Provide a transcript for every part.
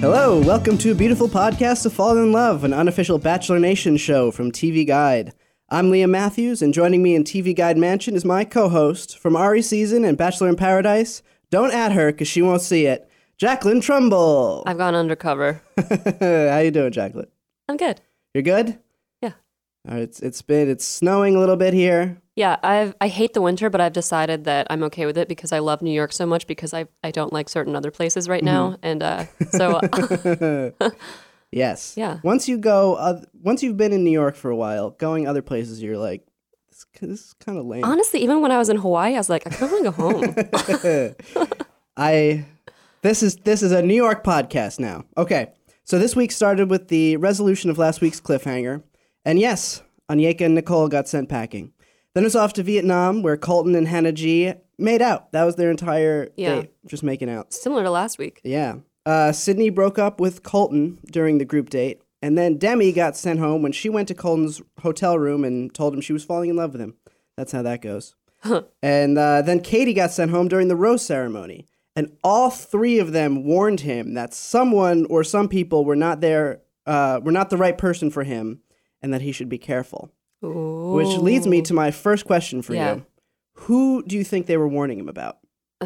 Hello, welcome to a beautiful podcast to Fall in Love, an unofficial Bachelor Nation show from TV Guide. I'm Liam Matthews, and joining me in TV Guide Mansion is my co-host from Ari Season and Bachelor in Paradise. Don't add her, because she won't see it. Jacqueline Trumbull. I've gone undercover. How you doing, Jacqueline? I'm good. You're good? Yeah. All right, it's snowing a little bit here. Yeah, I hate the winter, but I've decided that I'm okay with it because I love New York so much because I don't like certain other places right now. And so... Yes. Yeah. Once you've been in New York for a while, going other places, you're like, this is kind of lame. Honestly, even when I was in Hawaii, I was like, I kind of want to go home. This is a New York podcast now. Okay. So this week started with the resolution of last week's cliffhanger. And yes, Onyeka and Nicole got sent packing. Then it was off to Vietnam, where Colton and Hannah G made out. That was their entire date, just making out. Similar to last week. Yeah. Sydney broke up with Colton during the group date, and then Demi got sent home when she went to Colton's hotel room and told him she was falling in love with him. That's how that goes. And then Katie got sent home during the rose ceremony, and all three of them warned him that someone or some people were not the right person for him, and that he should be careful. Ooh. Which leads me to my first question for you. Who do you think they were warning him about?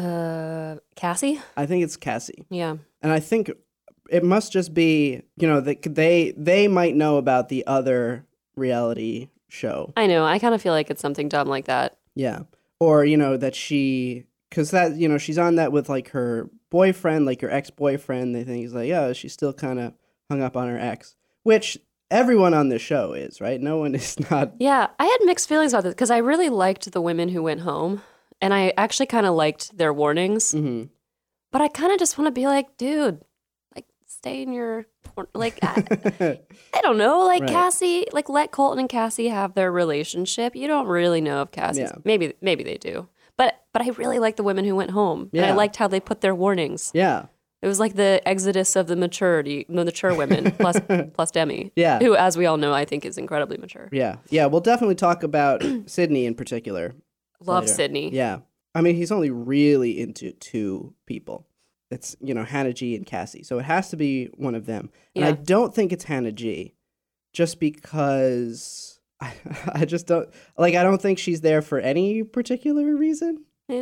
Cassie? I think it's Cassie. Yeah. And I think it must just be, they might know about the other reality show. I know. I kind of feel like it's something dumb like that. Yeah. Or, that because that, she's on that with like her boyfriend, like her ex-boyfriend. They think he's like, yeah, she's still kind of hung up on her ex, which everyone on this show is, right? No one is not. Yeah. I had mixed feelings about this because I really liked the women who went home. And I actually kind of liked their warnings. Mm-hmm. But I kind of just want to be like, dude, like, stay in your, like, I don't know, like, right. Cassie, like, let Colton and Cassie have their relationship. You don't really know if Cassie's, maybe they do. But I really liked the women who went home. Yeah. And I liked how they put their warnings. Yeah. It was like the exodus of the mature women, plus Demi. Yeah. Who, as we all know, I think is incredibly mature. Yeah. Yeah, we'll definitely talk about Sydney in particular. Love later. Sydney. Yeah. I mean, he's only really into two people. It's, Hannah G and Cassie. So it has to be one of them. And I don't think it's Hannah G, just because I just don't, I don't think she's there for any particular reason. Yeah.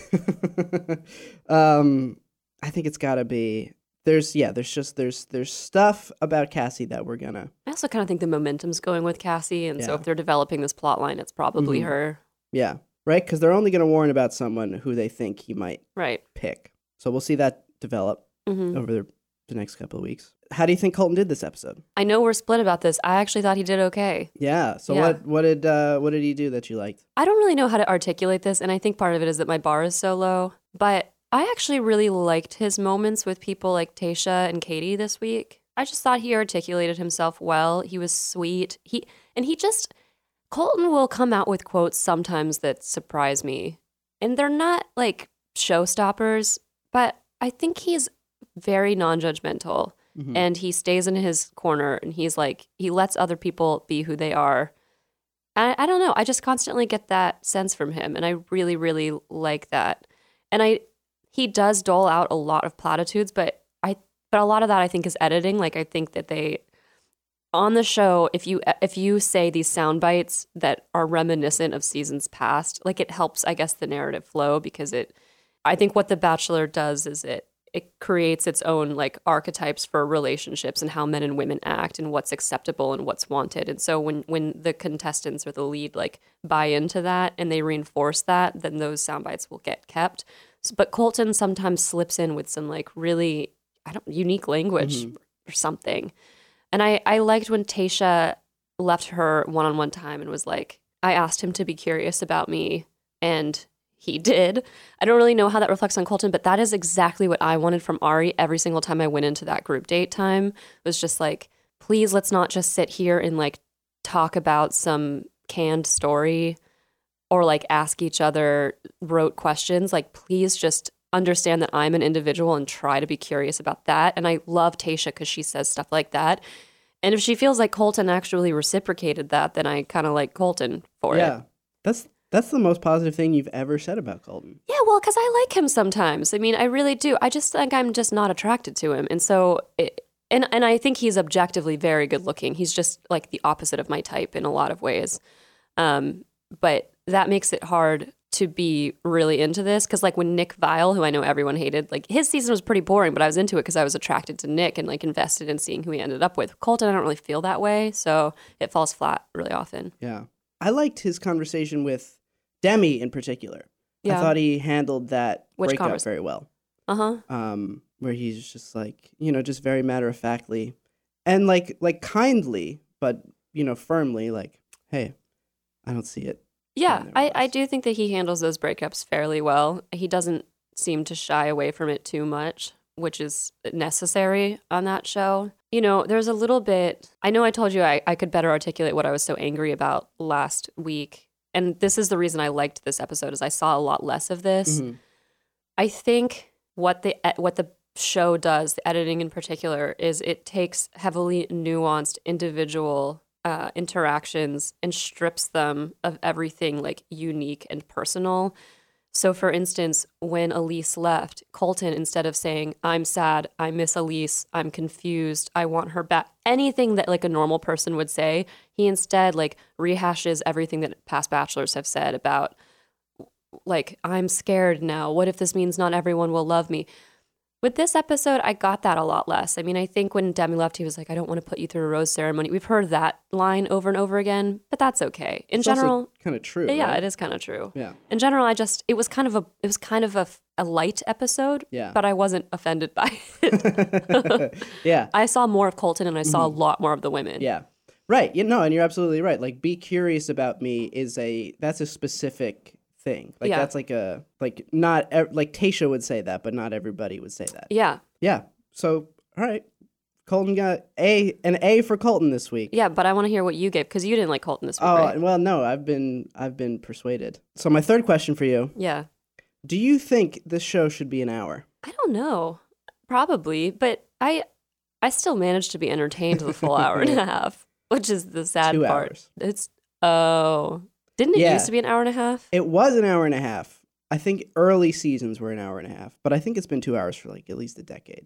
I think it's got to be, there's stuff about Cassie that we're going to. I also kind of think the momentum's going with Cassie. And so if they're developing this plot line, it's probably her. Yeah. Right? Because they're only going to warn about someone who they think he might pick. So we'll see that develop over the next couple of weeks. How do you think Colton did this episode? I know we're split about this. I actually thought he did okay. Yeah. So what did he do that you liked? I don't really know how to articulate this, and I think part of it is that my bar is so low. But I actually really liked his moments with people like Tayshia and Katie this week. I just thought he articulated himself well. He was sweet. Colton will come out with quotes sometimes that surprise me. And they're not like showstoppers, but I think he's very non-judgmental. Mm-hmm. And he stays in his corner and he's like, he lets other people be who they are. And I don't know. I just constantly get that sense from him. And I really, really like that. And he does dole out a lot of platitudes, but a lot of that I think is editing. Like I think that on the show, if you say these sound bites that are reminiscent of seasons past, like it helps, I guess, the narrative flow because I think what The Bachelor does is it creates its own like archetypes for relationships and how men and women act and what's acceptable and what's wanted. And so when the contestants or the lead like buy into that and they reinforce that, then those sound bites will get kept. But Colton sometimes slips in with some like really unique language or something. And I liked when Tayshia left her one-on-one time and was like, I asked him to be curious about me, and he did. I don't really know how that reflects on Colton, but that is exactly what I wanted from Ari every single time I went into that group date time. It was just like, please, let's not just sit here and like talk about some canned story or like ask each other rote questions. Like, please just understand that I'm an individual and try to be curious about that. And I love Tayshia because she says stuff like that. And if she feels like Colton actually reciprocated that, then I kind of like Colton for it. Yeah, That's the most positive thing you've ever said about Colton. Yeah, well, because I like him sometimes. I mean, I really do. I just think I'm just not attracted to him. And so, and I think he's objectively very good looking. He's just like the opposite of my type in a lot of ways. But that makes it hard to be really into this. Because like when Nick Viall, who I know everyone hated, like his season was pretty boring, but I was into it because I was attracted to Nick and like invested in seeing who he ended up with. Colton, I don't really feel that way. So it falls flat really often. Yeah. I liked his conversation with Demi in particular. Yeah. I thought he handled that Which breakup very well. Uh-huh. Where he's just like, just very matter-of-factly and like kindly, but, firmly like, hey, I don't see it. Yeah, I do think that he handles those breakups fairly well. He doesn't seem to shy away from it too much, which is necessary on that show. There's a little bit, I know I told you I could better articulate what I was so angry about last week. And this is the reason I liked this episode, is I saw a lot less of this. Mm-hmm. I think what the show does, the editing in particular, is it takes heavily nuanced individual interactions and strips them of everything like unique and personal. So for instance, when Elise left, Colton, instead of saying, I'm sad, I miss Elise, I'm confused, I want her back, anything that like a normal person would say, he instead like rehashes everything that past bachelors have said about like, I'm scared now. What if this means not everyone will love me? With this episode, I got that a lot less. I mean, I think when Demi left, he was like, I don't want to put you through a rose ceremony. We've heard that line over and over again, but that's okay. In general, kind of true. Yeah, right? it is kind of true. Yeah. In general, it was kind of a light episode, yeah. But I wasn't offended by it. Yeah. I saw more of Colton and I saw a lot more of the women. Yeah. Right. And you're absolutely right. Like, be curious about me that's a specific thing. Like, that's not like Tayshia would say that, but not everybody would say that. Yeah. Yeah. So, all right. Colton got an A for Colton this week. Yeah, but I want to hear what you gave, because you didn't like Colton this week, Oh, right? well, no, I've been persuaded. So my third question for you. Yeah. Do you think this show should be an hour? I don't know. Probably, but I still managed to be entertained the full hour and a half, which is the sad 2 part. hours. Didn't it used to be an hour and a half? It was an hour and a half. I think early seasons were an hour and a half, but I think it's been 2 hours for like at least a decade.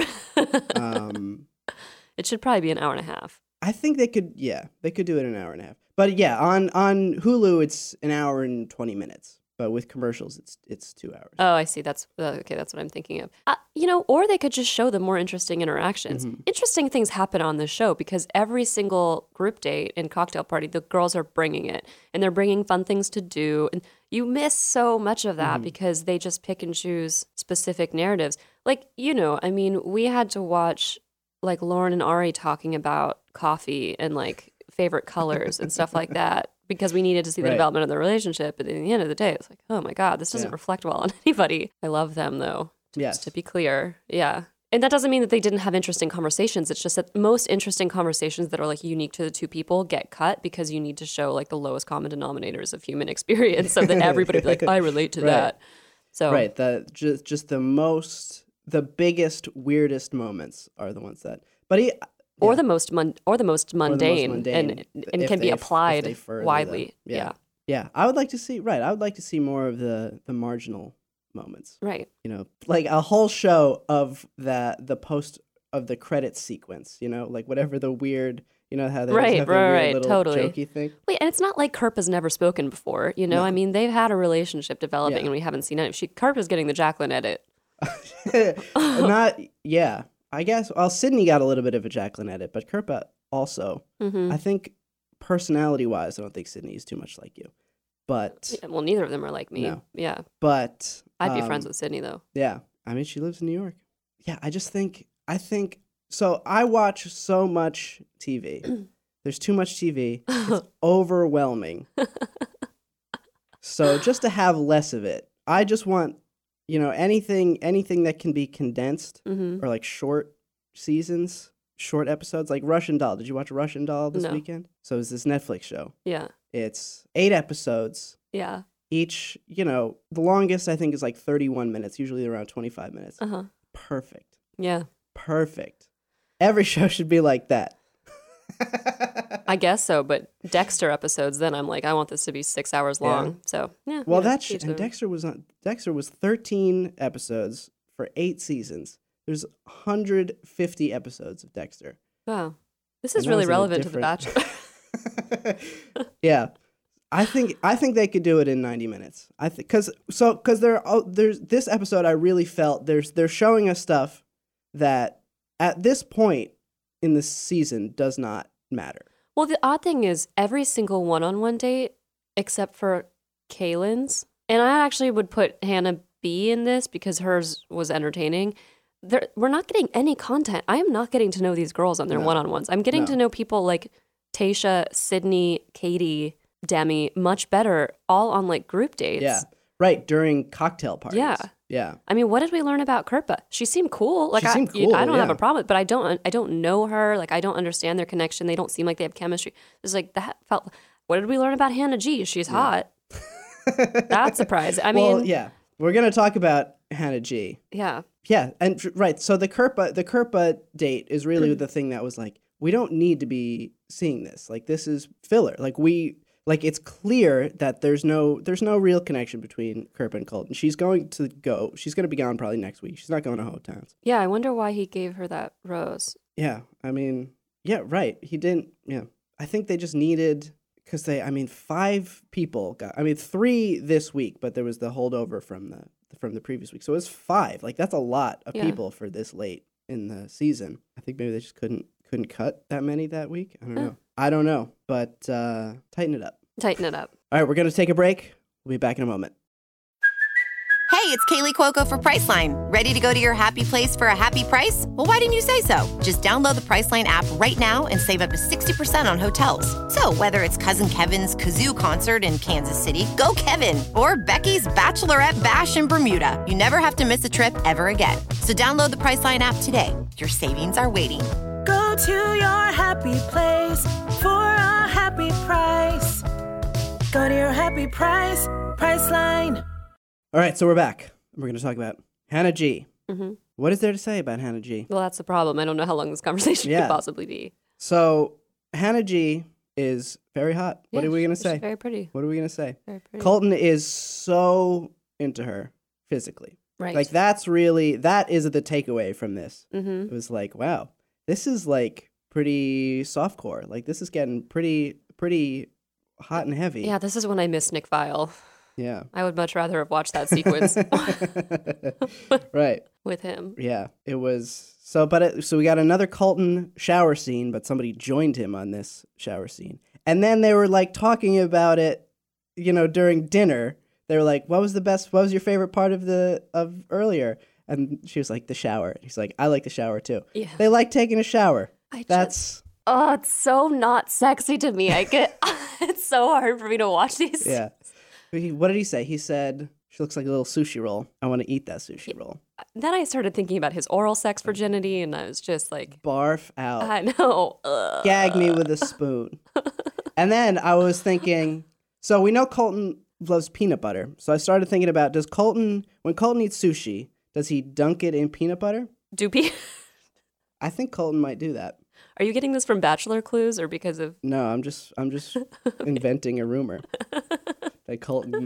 It should probably be an hour and a half. I think they could do it in an hour and a half. But yeah, on Hulu it's an hour and 20 minutes. But with commercials, it's 2 hours. Oh, I see. That's okay. That's what I'm thinking of. Or they could just show the more interesting interactions. Mm-hmm. Interesting things happen on this show because every single group date and cocktail party, the girls are bringing it, and they're bringing fun things to do. And you miss so much of that because they just pick and choose specific narratives. Like, I mean, we had to watch like Lauren and Ari talking about coffee and like favorite colors and stuff like that, because we needed to see the development of their relationship. But at the end of the day, it's like, oh my God, this doesn't reflect well on anybody. I love them though. Yes. Just to be clear. Yeah. And that doesn't mean that they didn't have interesting conversations. It's just that most interesting conversations that are like unique to the two people get cut because you need to show like the lowest common denominators of human experience so that everybody be like, I relate to that. So just the biggest, weirdest moments are the ones that, but or the most mundane and can be applied widely. Yeah. I would like to see more of the marginal moments. Right. Like a whole show of the post of the credits sequence, like whatever the weird, how they have the weird little totally jokey thing. Wait, and it's not like Kirp has never spoken before, No. I mean, they've had a relationship developing and we haven't seen it. Kirp is getting the Jacqueline edit. I guess. Well, Sydney got a little bit of a Jacqueline edit, but Kirpa also. Mm-hmm. I think personality-wise, I don't think Sydney is too much like you. But well, neither of them are like me. No. Yeah. But I'd be friends with Sydney though. Yeah. I mean, she lives in New York. Yeah, I think so. I watch so much TV. There's too much TV. It's overwhelming. So just to have less of it, I just want anything that can be condensed or like short seasons, short episodes, like Russian Doll. Did you watch Russian Doll this weekend? So it's this Netflix show. Yeah. It's 8 episodes. Yeah. Each, the longest I think is like 31 minutes, usually around 25 minutes. Uh-huh. Perfect. Yeah. Perfect. Every show should be like that. I guess so, but Dexter episodes, then I'm like, I want this to be 6 hours long. So, yeah. Well, and Dexter was 13 episodes for 8 seasons. There's 150 episodes of Dexter. Wow. This is really relevant to The Bachelor. Yeah. I think they could do it in 90 minutes. I think cuz there's this episode I really felt they're showing us stuff that at this point in the season does not matter. Well, the odd thing is every single one-on-one date except for Kaylin's, and I actually would put Hannah B in this because hers was entertaining. We're not getting any content. I am not getting to know these girls on their one-on-ones. I'm getting to know people like Tayshia, Sydney, Katie, Demi much better, all on like group dates. Yeah, right, during cocktail parties. Yeah. I mean, what did we learn about Kirpa? She seemed cool. Like, I don't have a problem with it, but I don't know her. Like, I don't understand their connection. They don't seem like they have chemistry. It's like that felt. What did we learn about Hannah G? She's hot. That's surprising. I mean, well, yeah, we're gonna talk about Hannah G. Yeah. Yeah, and right. So the Kirpa date is really the thing that was like, we don't need to be seeing this. Like, this is filler. Like it's clear that there's no real connection between Kirpa and Colton. She's going to be gone probably next week. She's not going to Hotowns. Yeah, I wonder why he gave her that rose. Yeah, I mean, yeah, right. He didn't. Yeah, I think they just needed because 5 people got. 3 this week, but there was the holdover from the previous week, so it was 5. Like, that's a lot of people for this late in the season. I think maybe they just couldn't cut that many that week. I don't know, but tighten it up. Tighten it up. All right, we're going to take a break. We'll be back in a moment. Hey, it's Kaylee Cuoco for Priceline. Ready to go to your happy place for a happy price? Well, why didn't you say so? Just download the Priceline app right now and save up to 60% on hotels. So whether it's Cousin Kevin's Kazoo Concert in Kansas City, go Kevin, or Becky's Bachelorette Bash in Bermuda, you never have to miss a trip ever again. So download the Priceline app today. Your savings are waiting. Go to your happy place for a happy price. Go to your happy price, Priceline. All right, so we're back. We're going to talk about Hannah G. Mm-hmm. What is there to say about Hannah G? Well, that's the problem. I don't know how long this conversation could possibly be. So Hannah G is very hot. Yeah, what are we going to say? She's very pretty. What are we going to say? Very pretty. Colton is so into her physically. Right. Like, that is the takeaway from this. Mm-hmm. It was like, wow, this is like pretty softcore. Like, this is getting pretty hot and heavy. Yeah, this is when I miss Nick Viall. Yeah. I would much rather have watched that sequence. Right. With him. Yeah. It was so we got another Colton shower scene, but somebody joined him on this shower scene. And then they were like talking about it, during dinner. They were like, what was your favorite part of earlier? And she was like, the shower. He's like, I like the shower too. Yeah. They like taking a shower. It's so not sexy to me. It's so hard for me to watch these. Yeah. What did he say? He said, she looks like a little sushi roll. I want to eat that sushi roll. Then I started thinking about his oral sex virginity, and I was just like... Barf out. I know. Gag me with a spoon. And then I was thinking, so we know Colton loves peanut butter. So I started thinking about, when Colton eats sushi, does he dunk it in peanut butter? I think Colton might do that. Are you getting this from Bachelor Clues or because of... No, I'm just inventing a rumor that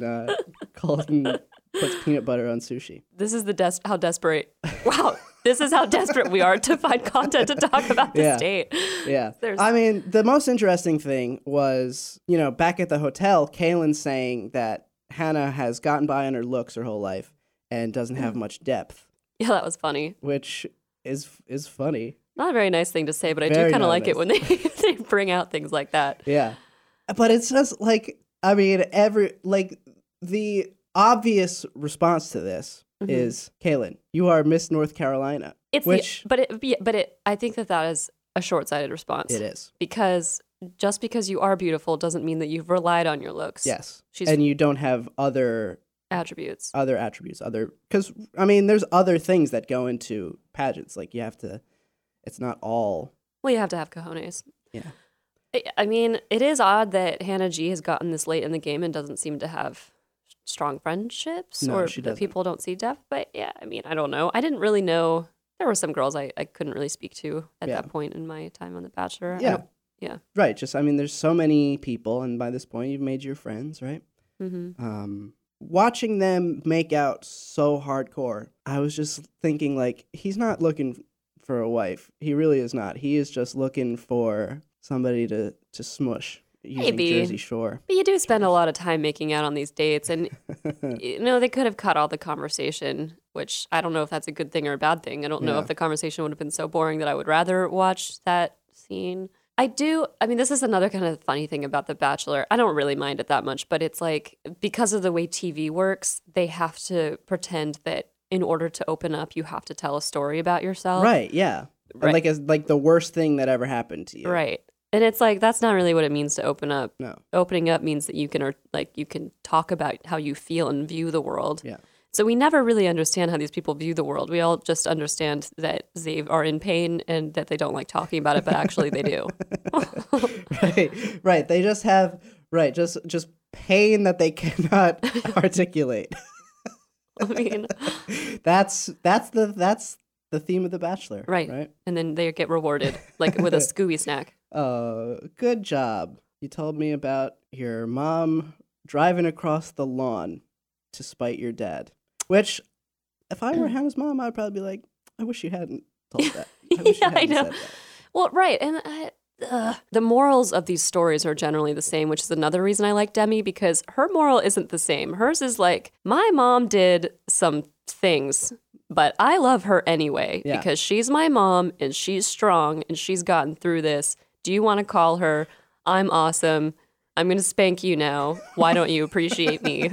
Colton puts peanut butter on sushi. This is how desperate... Wow, this is how desperate we are to find content to talk about this date. Yeah. I mean, the most interesting thing was, back at the hotel, Kaylin saying that Hannah has gotten by on her looks her whole life and doesn't have much depth. Yeah, that was funny. Which is funny. Not a very nice thing to say, but I do kind of like it when they bring out things like that. Yeah. But it's just like, the obvious response to this is, Kaylin, you are Miss North Carolina. I think that is a short-sighted response. It is. Because just because you are beautiful doesn't mean that you've relied on your looks. Yes. And you don't have other attributes. Because, there's other things that go into pageants. Like, it's not all. Well, you have to have cojones. Yeah. It is odd that Hannah G has gotten this late in the game and doesn't seem to have strong friendships or that people don't see depth. But yeah, I don't know. I didn't really know. There were some girls I couldn't really speak to at that point in my time on The Bachelor. Yeah. Yeah. Right. Just, I mean, there's so many people, and by this point, you've made your friends, right? Mm-hmm. Watching them make out so hardcore, I was just thinking, like, he's not looking for a wife. He really is not. He is just looking for somebody to smush using Maybe. Jersey Shore. But you do spend a lot of time making out on these dates, and they could have cut all the conversation, which I don't know if that's a good thing or a bad thing. I don't know Yeah. if the conversation would have been so boring that I would rather watch that scene. This is another kind of funny thing about The Bachelor. I don't really mind it that much, but it's like, because of the way TV works, they have to pretend that in order to open up, you have to tell a story about yourself. Right, yeah. Right. Like the worst thing that ever happened to you. Right. And it's like, that's not really what it means to open up. No. Opening up means that you can talk about how you feel and view the world. Yeah. So we never really understand how these people view the world. We all just understand that they are in pain and that they don't like talking about it, but actually they do. Right. They just have just pain that they cannot articulate. I mean, That's the theme of The Bachelor. right. Right. And then they get rewarded, like with a Scooby snack. Good job. You told me about your mom driving across the lawn to spite your dad. Which, if I were Hannah's mom, I'd probably be like, I wish you hadn't told that. I wish you Yeah, I hadn't know. said that. Well, right. And the morals of these stories are generally the same, which is another reason I like Demi, because her moral isn't the same. Hers is like, my mom did some things, but I love her anyway Yeah. because she's my mom and she's strong and she's gotten through this. Do you want to call her? I'm awesome. I'm going to spank you now. Why don't you appreciate me?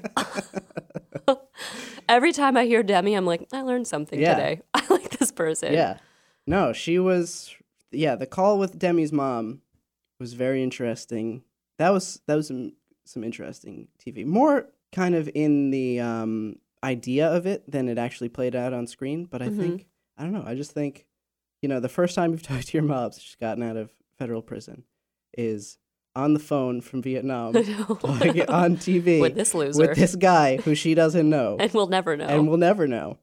Every time I hear Demi, I'm like, I learned something Yeah. today. I like this person. Yeah. No, she was. Yeah, the call with Demi's mom was very interesting. That was some interesting TV. More kind of in the idea of it than it actually played out on screen. But I think, I don't know. I just think, the first time you've talked to your mom, she's gotten out of federal prison, is on the phone from Vietnam, talking on TV With this loser. with this guy who she doesn't know, And we'll never know. and we'll never know.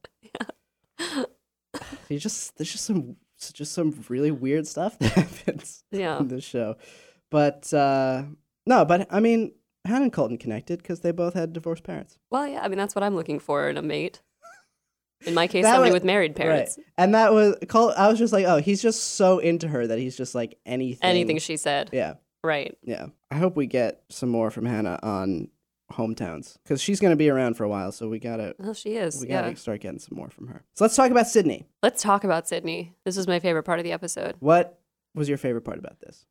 There's just some really weird stuff that happens Yeah. in this show. But no, but I mean, Hannah and Colton connected because they both had divorced parents. Well, yeah, I mean, that's what I'm looking for in a mate. In my case, That somebody was- with married parents. Right. And that was I was just like, oh, he's just so into her that he's just like anything. Anything she said. Yeah, Right. yeah. I hope we get some more from Hannah on Hometowns because she's going to be around for a while. So we gotta Well, she is. we Yeah. gotta start getting some more from her. So let's talk about Sydney. Let's talk about Sydney. This is my favorite part of the episode. What was your favorite part about this?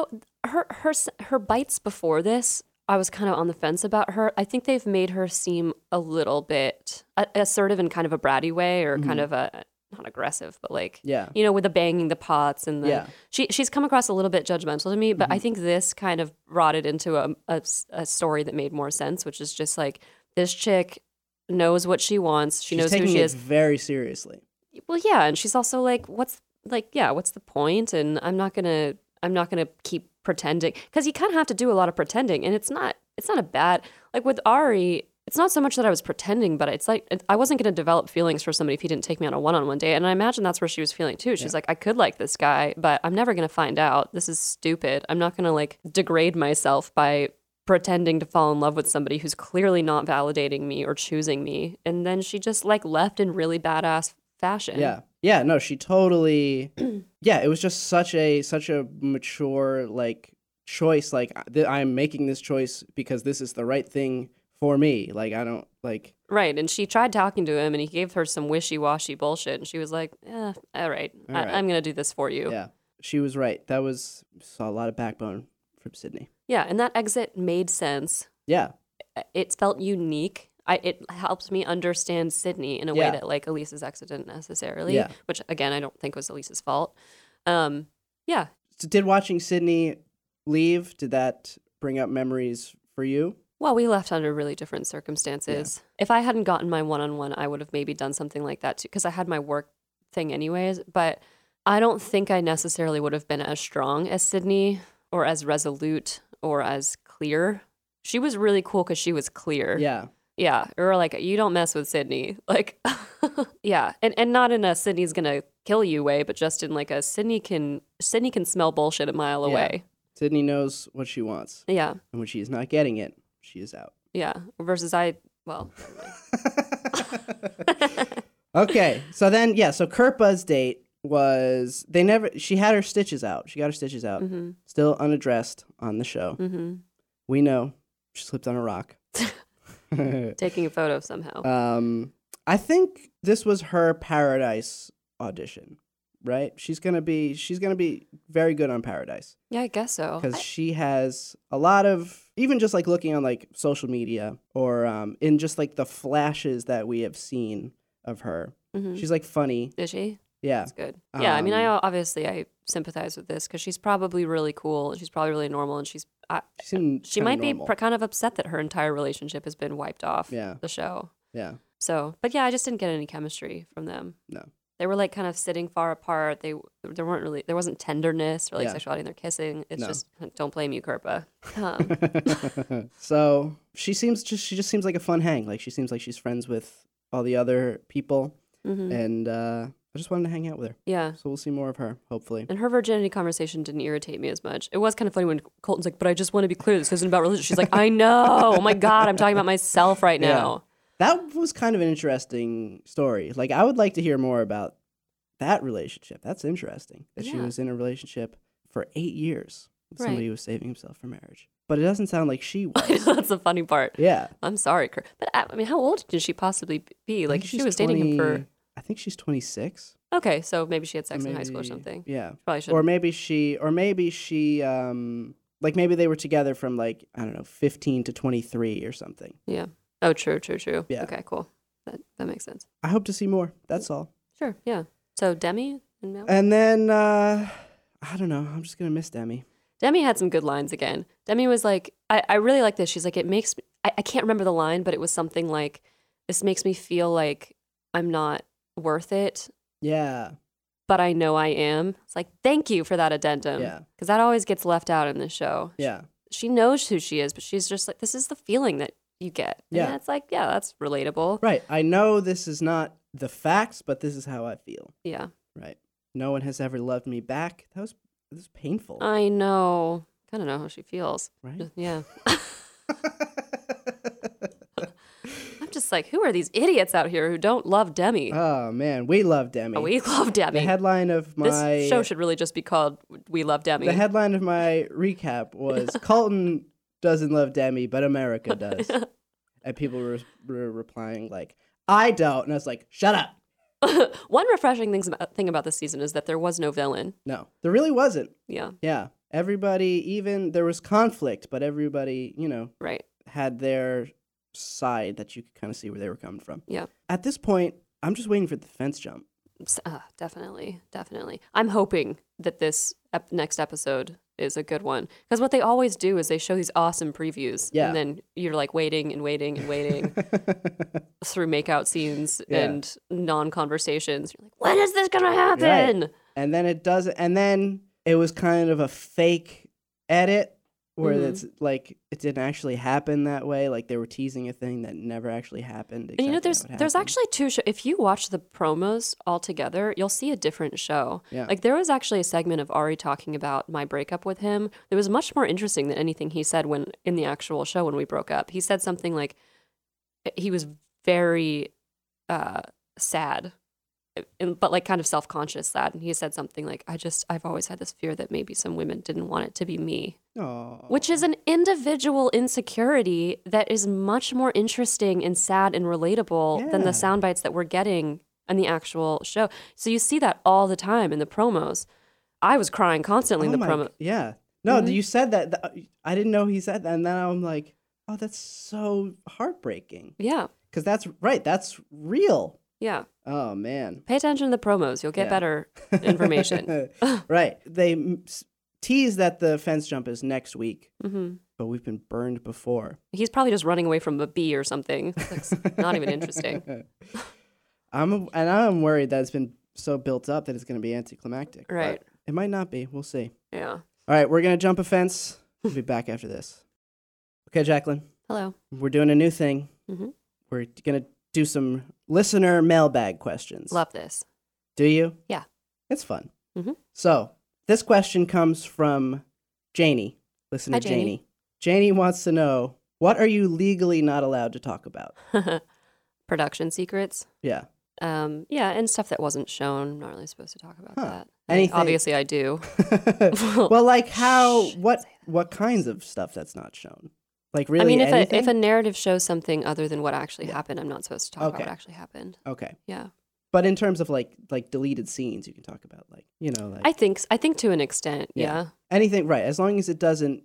Her bites before this, I was kind of on the fence about her. I think they've made her seem a little bit assertive in kind of a bratty way, or kind of a not aggressive, but like Yeah. with the banging the pots and the Yeah. she's come across a little bit judgmental to me. But I think this kind of brought it into a story that made more sense, which is just like, this chick knows what she wants. She She's knows who taking she it is. very seriously. Well, yeah, and she's also like, what's the point? And I'm not gonna keep pretending, because you kind of have to do a lot of pretending, and it's not a bad, like with Ari. It's not so much that I was pretending, but it's like I wasn't going to develop feelings for somebody if he didn't take me on a one-on-one date, and I imagine that's where she was feeling too. She's like, I could like this guy, but I'm never going to find out. This is stupid. I'm not going to like degrade myself by pretending to fall in love with somebody who's clearly not validating me or choosing me. And then she just like left in really badass fashion. Yeah. Yeah, no, she totally yeah, it was just such a mature like choice, like I'm making this choice because this is the right thing for me. Like I don't like Right, and she tried talking to him and he gave her some wishy-washy bullshit, and she was like, all right. I'm going to do this for you. yeah. She was right. Saw a lot of backbone from Sydney. Yeah, and that exit made sense. Yeah. It felt unique. It helped me understand Sydney in a way Yeah. that like Elise's exit didn't necessarily, Yeah. which again I don't think was Elise's fault. Yeah. So did watching Sydney leave, did that bring up memories for you? Well, we left under really different circumstances. If I hadn't gotten my one-on-one, I would have maybe done something like that too, because I had my work thing anyways. But I don't think I necessarily would have been as strong as Sydney, or as resolute, or as clear. She was really cool because she was clear. Yeah. Yeah. Or like, you don't mess with Sydney. Like, yeah. And not in a Sydney's gonna kill you way, but just in like a Sydney can smell bullshit a mile away. Sydney knows what she wants. Yeah. And when she's not getting it, she is out. Yeah. Versus well. Okay. So then, so Kirpa's date was, she had her stitches out. She got her stitches out. Mm-hmm. Still unaddressed on the show. Mm-hmm. We know she slipped on a rock. Taking a photo somehow. I think this was her Paradise audition, right? She's gonna be very good on Paradise. Yeah, I guess so. Because she has a lot of, even just like looking on like social media or in just like the flashes that we have seen of her. Mm-hmm. She's like funny. Is she? Yeah. That's good. Yeah, I mean, I sympathize with this because she's probably really cool. And she's probably really normal, and she might be kind of upset that her entire relationship has been wiped off the show. Yeah. So, but yeah, I just didn't get any chemistry from them. No. They were like kind of sitting far apart. There wasn't tenderness or like sexuality in their kissing. It's just, don't blame you, Kirpa. So she just seems like a fun hang. Like she seems like she's friends with all the other people, and I just wanted to hang out with her. Yeah. So we'll see more of her, hopefully. And her virginity conversation didn't irritate me as much. It was kind of funny when Colton's like, "But I just want to be clear, this isn't about religion." She's like, "I know. Oh my God, I'm talking about myself right now." That was kind of an interesting story. Like, I would like to hear more about that relationship. That's interesting. That she was in a relationship for 8 years with somebody who was saving himself for marriage. But it doesn't sound like she was. That's the funny part. Yeah. I'm sorry, Kurt. But I mean, how old did she possibly be? Like, she was dating him for... I think she's 26. Okay, so maybe she had sex in high school or something. Yeah. Probably should. Or maybe she, like maybe they were together from like, I don't know, 15 to 23 or something. Yeah. Oh, true. Yeah. Okay, cool. That makes sense. I hope to see more. That's all. Sure, yeah. So Demi and Mel? And then, I don't know. I'm just going to miss Demi. Demi had some good lines again. Demi was like, I really like this. She's like, it makes me, I can't remember the line, but it was something like, this makes me feel like I'm not worth it. Yeah. But I know I am. It's like, thank you for that addendum. Yeah. Because that always gets left out in this show. Yeah. She knows who she is, but she's just like, this is the feeling that you get. And it's like, yeah, that's relatable. Right. I know this is not the facts, but this is how I feel. Yeah. Right. No one has ever loved me back. This was painful. I know. Kind of know how she feels. Right. Yeah. I'm just like, who are these idiots out here who don't love Demi? Oh, man. We love Demi. We love Demi. The headline of my... This show should really just be called We Love Demi. The headline of my recap was, Colton doesn't love Demi, but America does. And people were replying like, I don't. And I was like, shut up. One refreshing thing about this season is that there was no villain. No, there really wasn't. Yeah. Yeah. Everybody, there was conflict, but everybody, right, had their side that you could kind of see where they were coming from. Yeah. At this point, I'm just waiting for the fence jump. Definitely. I'm hoping that this next episode is a good one. Because what they always do is they show these awesome previews. Yeah. And then you're like waiting through makeout scenes and non-conversations. You're like, when is this going to happen? Right. And then it doesn't. And then it was kind of a fake edit where it's like it didn't actually happen that way. Like they were teasing a thing that never actually happened. And there's actually two shows. If you watch the promos all together, you'll see a different show. Yeah. Like there was actually a segment of Ari talking about my breakup with him. It was much more interesting than anything he said when in the actual show when we broke up. He said something like he was very sad. But like kind of self-conscious sad. And he said something like, I've always had this fear that maybe some women didn't want it to be me. Aww. Which is an individual insecurity that is much more interesting and sad and relatable than the sound bites that we're getting in the actual show. So you see that all the time in the promos. I was crying constantly in the promo. Yeah. No, you said that. I didn't know he said that. And then I'm like, oh, that's so heartbreaking. Yeah. Because that's right. That's real. Yeah. Oh, man. Pay attention to the promos. You'll get better information. Right. They tease that the fence jump is next week, but we've been burned before. He's probably just running away from a bee or something. It's not even interesting. I'm worried that it's been so built up that it's going to be anticlimactic. Right. But it might not be. We'll see. Yeah. All right. We're going to jump a fence. We'll be back after this. Okay, Jacqueline. Hello. We're doing a new thing. We're going to do some listener mailbag questions. Love this. Do you? Yeah. It's fun. So this question comes from Janie, listener Hi, Janie. Janie. Janie wants to know, what are you legally not allowed to talk about? Production secrets. Yeah. Yeah, and stuff that wasn't shown. I'm not really supposed to talk about that. Anything- Obviously, I do. Well, like what kinds of stuff that's not shown? Like really I mean, anything? if a narrative shows something other than what actually happened, I'm not supposed to talk about Okay. what actually happened. Okay. Yeah. But in terms of like deleted scenes, you can talk about like, like I think to an extent, yeah. anything, right? As long as it doesn't,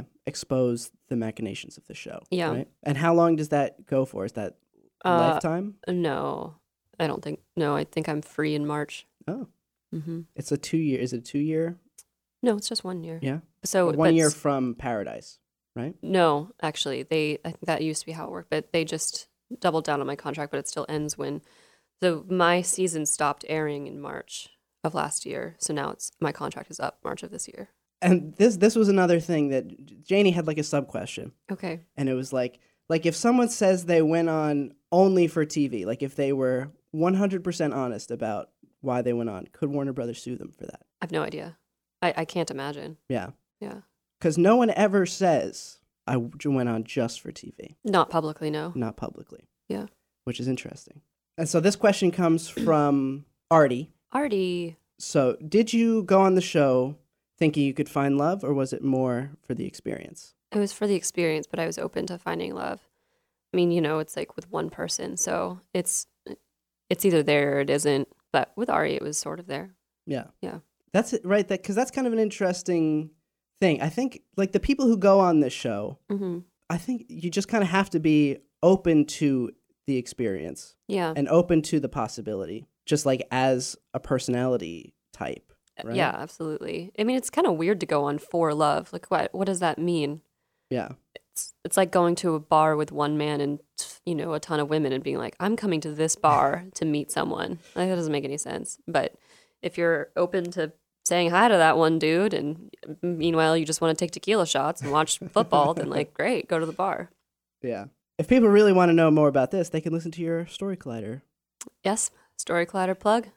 expose the machinations of the show. Yeah. Right? And how long does that go for? Is that lifetime? No, I don't think. No, I think I'm free in March. Oh, Mm-hmm. it's a 2-year. Is it a 2-year? No, it's just 1 year. Yeah. So One but year from Paradise, right? No, actually, I think that used to be how it worked, but they just doubled down on my contract. But it still ends when, so my season stopped airing in March of last year. So now my contract is up March of this year. And this was another thing that Janie had like a sub question, Okay. and it was like if someone says they went on only for TV, like if they were 100% honest about why they went on, could Warner Brothers sue them for that? I have no idea. I can't imagine. Yeah. Yeah. Because no one ever says I went on just for TV, Not publicly, no. not publicly. Yeah. Which is interesting. And so this question comes from Artie. Artie. So did you go on the show thinking you could find love, or was it more for the experience? It was for the experience, but I was open to finding love. I mean, it's like with one person, so it's either there or it isn't. But with Ari, it was sort of there. Yeah. Yeah. That's it, right? Because that's kind of an interesting thing. I think like the people who go on this show, Mm-hmm. I think you just kind of have to be open to the experience Yeah. and open to the possibility, just like as a personality type. Right? Yeah, absolutely. I mean, it's kind of weird to go on for love. Like, what does that mean? Yeah. It's like going to a bar with one man and a ton of women and being like, I'm coming to this bar to meet someone. Like, that doesn't make any sense. But if you're open to saying hi to that one dude, and meanwhile you just want to take tequila shots and watch football, then like, great, go to the bar. Yeah. If people really want to know more about this, they can listen to your Story Collider. Yes, Story Collider plug.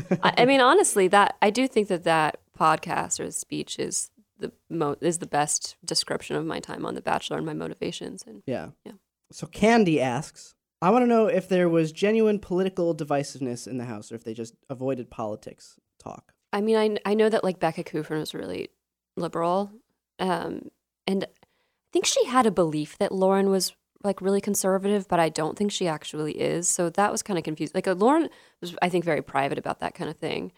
I mean, honestly, that I do think that podcast or speech is the best description of my time on The Bachelor and my motivations. And Yeah. Yeah. So Candy asks, I want to know if there was genuine political divisiveness in the house or if they just avoided politics talk. I mean, I know that like Becca Kufrin was really liberal, and I think she had a belief that Lauren was like really conservative, but I don't think she actually is. So that was kind of confusing. Like Lauren was, I think, very private about that kind of thing.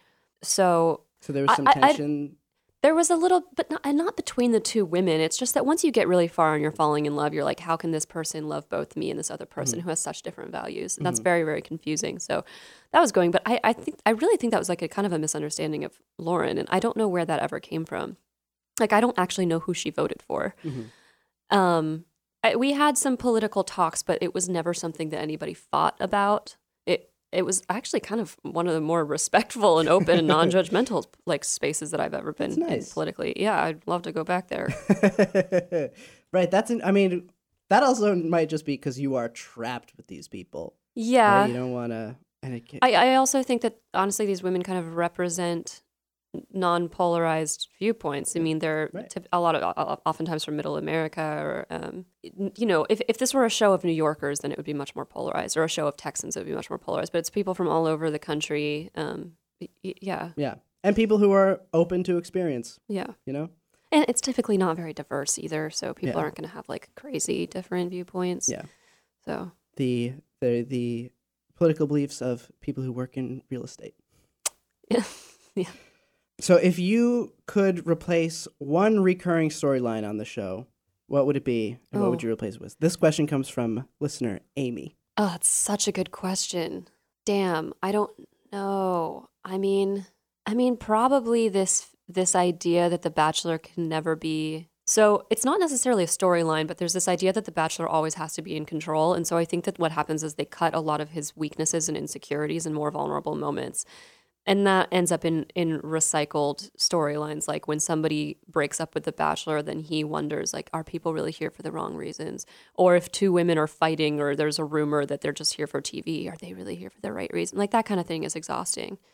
So there was some tension. There was a little, but not between the two women. It's just that once you get really far and you're falling in love, you're like, how can this person love both me and this other person who has such different values? And that's very, very confusing. So that was going, but I really think that was like a kind of a misunderstanding of Lauren, and I don't know where that ever came from. Like, I don't actually know who she voted for. We had some political talks, but it was never something that anybody fought about. It was actually kind of one of the more respectful and open and non-judgmental like spaces that I've ever been in politically. Yeah, I'd love to go back there. Right. I mean, that also might just be because you are trapped with these people. Yeah. Right? You don't want to. I also think that honestly, these women kind of represent non-polarized viewpoints. I mean, they're a lot of oftentimes from Middle America, or if this were a show of New Yorkers, then it would be much more polarized, or a show of Texans, it would be much more polarized. But it's people from all over the country. Yeah, and people who are open to experience. Yeah, and it's typically not very diverse either, so people aren't going to have like crazy different viewpoints. Yeah, so the political beliefs of people who work in real estate. Yeah. So if you could replace one recurring storyline on the show, what would it be, and what would you replace it with? This question comes from listener Amy. Oh, it's such a good question. Damn, I don't know. I mean, probably this idea that The Bachelor can never be. So it's not necessarily a storyline, but there's this idea that The Bachelor always has to be in control. And so I think that what happens is they cut a lot of his weaknesses and insecurities and more vulnerable moments. And that ends up in recycled storylines. Like when somebody breaks up with The Bachelor, then he wonders, like, are people really here for the wrong reasons? Or if two women are fighting or there's a rumor that they're just here for TV, are they really here for the right reason? Like that kind of thing is exhausting.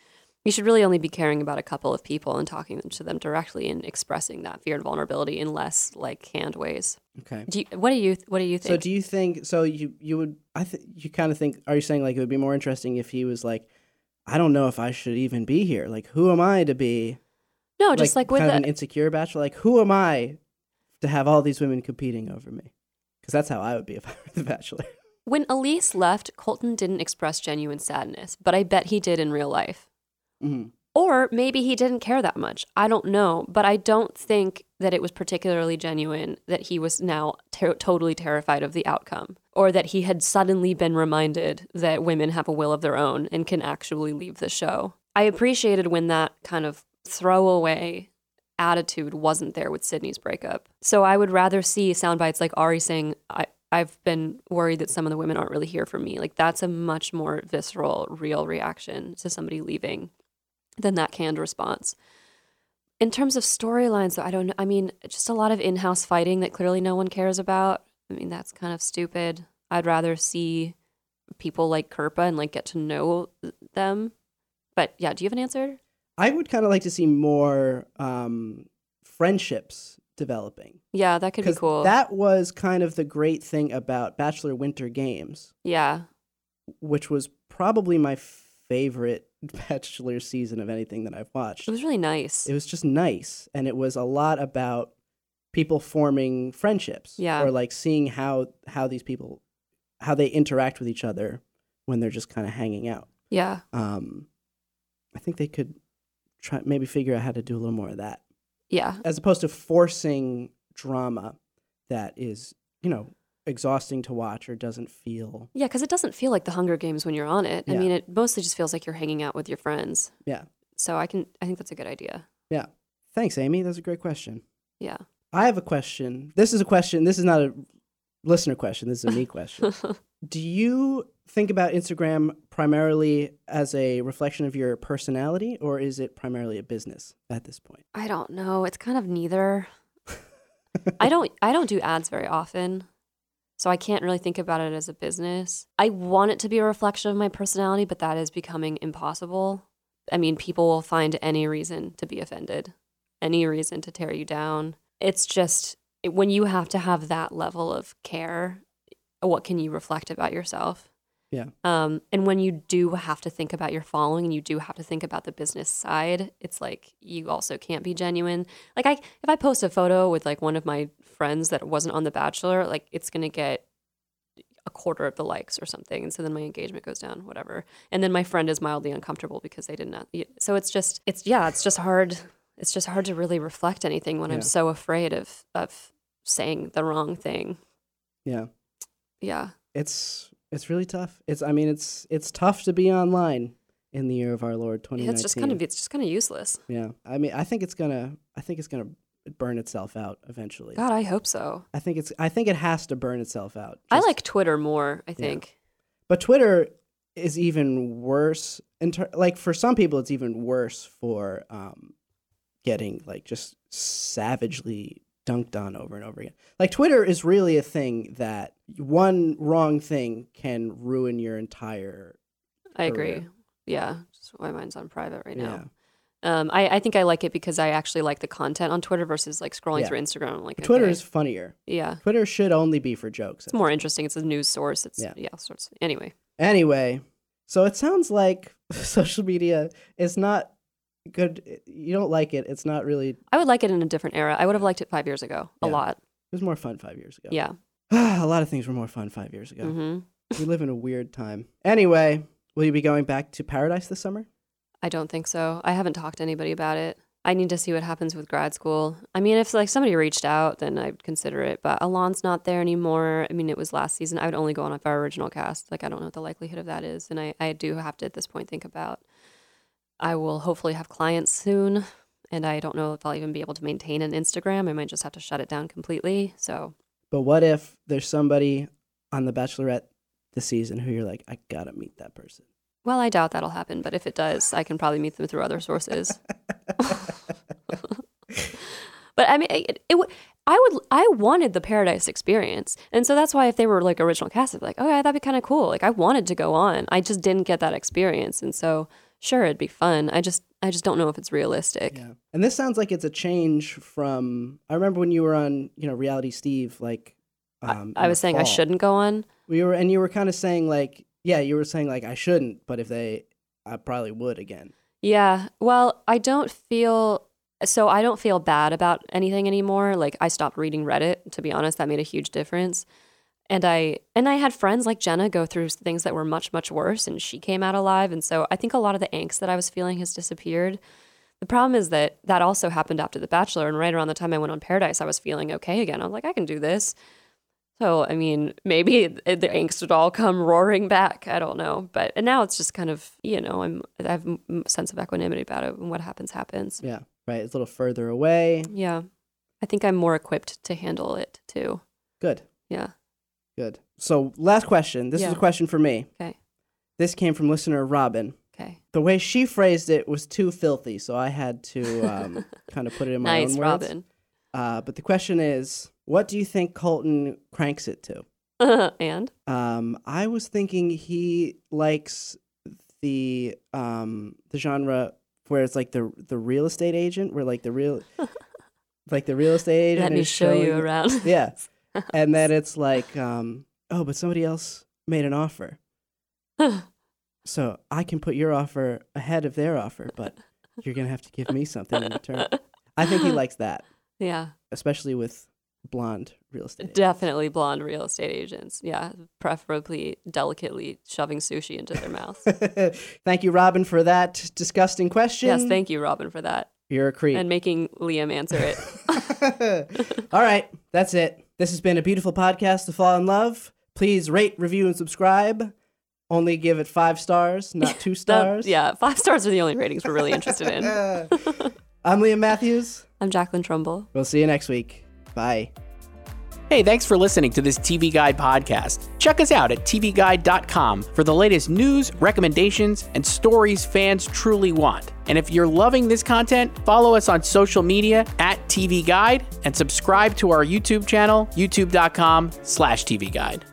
You should really only be caring about a couple of people and talking to them directly and expressing that fear and vulnerability in less like canned ways. Okay. What do you think? So do you think? So you would? You kind of think? Are you saying like it would be more interesting if he was like, I don't know if I should even be here. Like, who am I to be? No, just like with kind of an insecure bachelor. Like, who am I to have all these women competing over me? Because that's how I would be if I were the Bachelor. When Elise left, Colton didn't express genuine sadness, but I bet he did in real life. Mm-hmm. Or maybe he didn't care that much. I don't know. But I don't think that it was particularly genuine that he was now totally terrified of the outcome, or that he had suddenly been reminded that women have a will of their own and can actually leave the show. I appreciated when that kind of throwaway attitude wasn't there with Sydney's breakup. So I would rather see sound bites like Ari saying, I've been worried that some of the women aren't really here for me. Like, that's a much more visceral, real reaction to somebody leaving than that canned response. In terms of storylines, though, I don't know. I mean, just a lot of in-house fighting that clearly no one cares about. I mean, that's kind of stupid. I'd rather see people like Kirpa and like get to know them. But yeah, do you have an answer? I would kind of like to see more friendships developing. Yeah, that could be cool. That was kind of the great thing about Bachelor Winter Games. Yeah. Which was probably my favorite Bachelor season of anything that I've watched. It was really nice. It was just nice. And it was a lot about people forming friendships. Yeah. Or like seeing how these people, how they interact with each other when they're just kind of hanging out. Yeah. I think they could maybe figure out how to do a little more of that. Yeah. As opposed to forcing drama that is, exhausting to watch or doesn't feel. Yeah, because it doesn't feel like the Hunger Games when you're on it. Yeah. I mean, it mostly just feels like you're hanging out with your friends. Yeah. So I think that's a good idea. Yeah. Thanks, Amy. That's a great question. Yeah. I have a question. This is not a listener question. This is a me question. Do you think about Instagram primarily as a reflection of your personality, or is it primarily a business at this point? I don't know. It's kind of neither. I don't do ads very often, so I can't really think about it as a business. I want it to be a reflection of my personality, but that is becoming impossible. I mean, people will find any reason to be offended, any reason to tear you down. It's just when you have to have that level of care, what can you reflect about yourself? Yeah. And when you do have to think about your following and you do have to think about the business side, it's like you also can't be genuine. Like if I post a photo with like one of my friends that wasn't on The Bachelor, like it's going to get a quarter of the likes or something. And so then my engagement goes down, whatever. And then my friend is mildly uncomfortable because they did not. So it's just hard. It's just hard to really reflect anything when I'm so afraid of saying the wrong thing. Yeah. Yeah. It's really tough. It's tough to be online in the year of our Lord 2019. It's just kind of useless. Yeah. I mean, I think it's gonna burn itself out eventually. God, I hope so. I think it has to burn itself out. I like Twitter more, I think. Yeah. But Twitter is even worse. Like for some people, it's even worse for getting like just savagely dunked on over and over again. Like Twitter is really a thing that one wrong thing can ruin your entire I career. agree. Yeah. Just why mine's on private right now. I think I like it because I actually like the content on Twitter versus like scrolling through Instagram. I'm like, Twitter okay. is funnier. Yeah. Twitter should only be for jokes. It's more interesting. It's a news source. It's sorts. Anyway, so it sounds like social media is not good. You don't like it. It's not really. I would like it in a different era. I would have liked it 5 years ago. A lot. It was more fun 5 years ago. Yeah. A lot of things were more fun 5 years ago. Mm-hmm. We live in a weird time. Anyway, will you be going back to Paradise this summer? I don't think so. I haven't talked to anybody about it. I need to see what happens with grad school. I mean, if like somebody reached out, then I'd consider it. But Alon's not there anymore. I mean, it was last season. I would only go on if our original cast. Like, I don't know what the likelihood of that is. And I do have to, at this point, think about, I will hopefully have clients soon. And I don't know if I'll even be able to maintain an Instagram. I might just have to shut it down completely. So. But what if there's somebody on The Bachelorette this season who you're like, I gotta meet that person? Well, I doubt that'll happen, but if it does, I can probably meet them through other sources. But I mean, I wanted the Paradise experience, and so that's why if they were like original cast, I'd be like, oh, yeah, that'd be kind of cool. Like I wanted to go on, I just didn't get that experience, and so Sure, it'd be fun. I just don't know if it's realistic. Yeah. And this sounds like it's a change from, I remember when you were on, Reality Steve, like, I was saying I fall. shouldn't go on. You were kind of saying like, you were saying like I shouldn't, but I probably would again. Yeah. Well, I don't feel bad about anything anymore. Like I stopped reading Reddit, to be honest. That made a huge difference. And I had friends like Jenna go through things that were much, much worse, and she came out alive. And so I think a lot of the angst that I was feeling has disappeared. The problem is that also happened after The Bachelor, and right around the time I went on Paradise, I was feeling okay again. I was like, I can do this. So, I mean, maybe the angst would all come roaring back. I don't know. And now it's just kind of, I have a sense of equanimity about it, and what happens, happens. Yeah, right. It's a little further away. Yeah. I think I'm more equipped to handle it, too. Good. Yeah. Good. So, last question. This is a question for me. Okay. This came from listener Robin. Okay. The way she phrased it was too filthy, so I had to kind of put it in my own words. Nice, Robin. But the question is, what do you think Colton cranks it to? And? I was thinking he likes the genre where it's like the real estate agent, where like the real estate agent. Let me show you around. Yeah. And then it's like, but somebody else made an offer. So I can put your offer ahead of their offer, but you're going to have to give me something in return. I think he likes that. Yeah. Especially with blonde real estate agents. Definitely blonde real estate agents. Yeah. Preferably delicately shoving sushi into their mouths. Thank you, Robin, for that disgusting question. Yes, thank you, Robin, for that. You're a creep. And making Liam answer it. All right. That's it. This has been a beautiful podcast to fall in love. Please rate, review, and subscribe. Only give it 5 stars, not 2 stars. 5 stars are the only ratings we're really interested in. I'm Liam Matthews. I'm Jacqueline Trumbull. We'll see you next week. Bye. Hey, thanks for listening to this TV Guide podcast. Check us out at tvguide.com for the latest news, recommendations, and stories fans truly want. And if you're loving this content, follow us on social media at TV Guide and subscribe to our YouTube channel, youtube.com/TV Guide.